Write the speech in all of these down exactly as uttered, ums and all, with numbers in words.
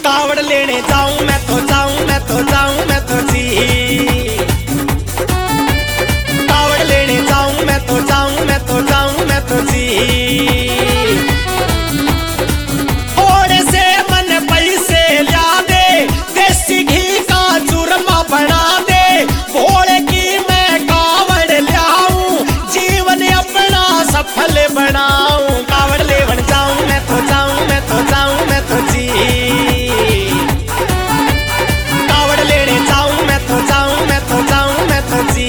कावड़ लेने जाऊं मैं तो जाऊं मैं तो जाऊं मैं तो जी, कावड़ लेने जाऊं मैं तो जाऊं मैं तो जाऊं मैं तो जी। थोड़े से मन पैसे ला दे, देसी घी का चूरमा बना दे, भोले की मैं कावड़ लाऊं, जीवन अपना सफल बनाऊं। कावड़ लेवन जाऊं मैं तो जाऊं मैं तो जाऊं मैं तो जी, कावड़ लेने जाऊं मैं तो जाऊं मैं तो जाऊं मैं तो जी।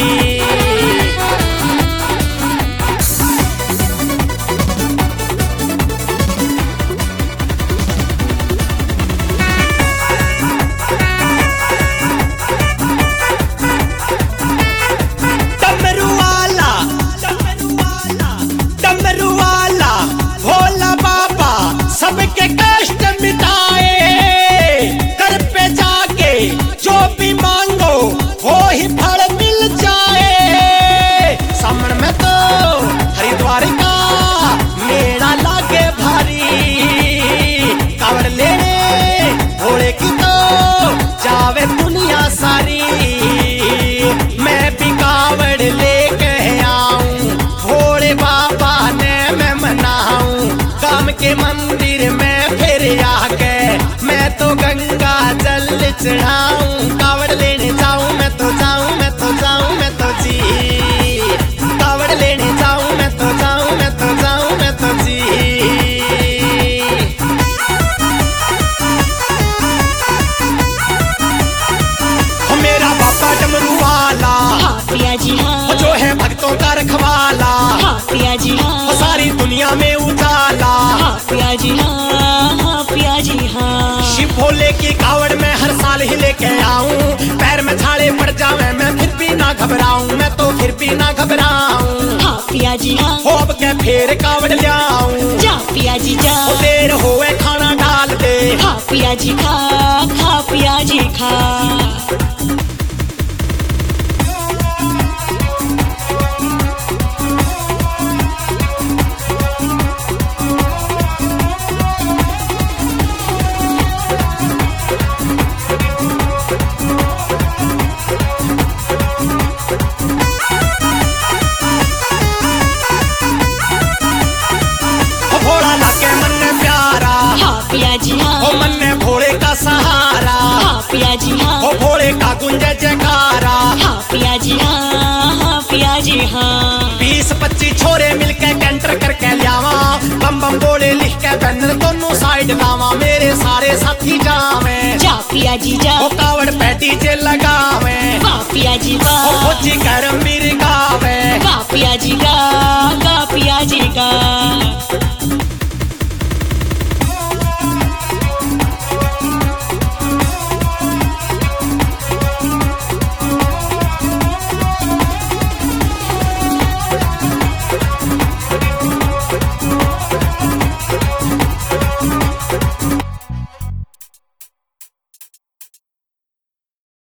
डमरू वाला डमरू वाला भोला बाबा सबके कष्ट मिटाए, घर पे जाके जो भी मांगो वो ही फल मिल जाए। सामन में तो हरिद्वार का मेला लागे भारी, कावड़ लेने भोले की तो जावे दुनिया सारी। मैं भी कावड़ लेके आऊं, भोले बाबा ने मैं मनाऊं, काम के मंदिर में फिर आके मैं तो गंगा जल चढ़ाऊं। कावड़ लेने जाऊं मैं तो जाऊं मैं तो जाऊं मैं तो जी, कावड़ लेने जाऊं मैं तो जाऊं मैं तो जाऊं मैं तो जी। ओ मेरा बाबा डमरू वाला, हाँ पिया जी हाँ, वो जो है भक्तों का रखवाला, हाँ पिया जी वो हाँ, सारी दुनिया में उजाला। हाँ पिया जी हाँ, हाँ पिया जी हाँ। शिव भोले की कावड़ में हर साल ही लेके आऊं, पैर में छाले पड़ जावे मैं फिर भी ना घबराऊं, मैं तो फिर भी ना घबराऊं। हाँ पिया जी हाँ, हो अब के फिर कावड़ लाऊं, जा पिया जी जा, ओ देर होए खाना डाल दे। खा पिया जी खा, खा पिया जी खा। ओ भोला लागे मन में प्यारा, हाँ पिया जी ओ हाँ, मन में भोले का सहारा, हाँ पिया जी हाँ, ओ भोले का गुंजे जयकारा। हाँ पिया जी हाँ, हाँ पिया जी हाँ। बीस पच्चीस छोरे मिलके कैंटर करके लियावा, बम बम बोले लिख के बैनर दोनों साइड लावा, मेरे सारे साथी जावे। जा पिया जी जा, ओ कावड़ पे डीजे लगावे, वाह पिया जी ओ वाह, फौजी गरम बीर गावे। गा पिया जी गा, गा पिया जी गा।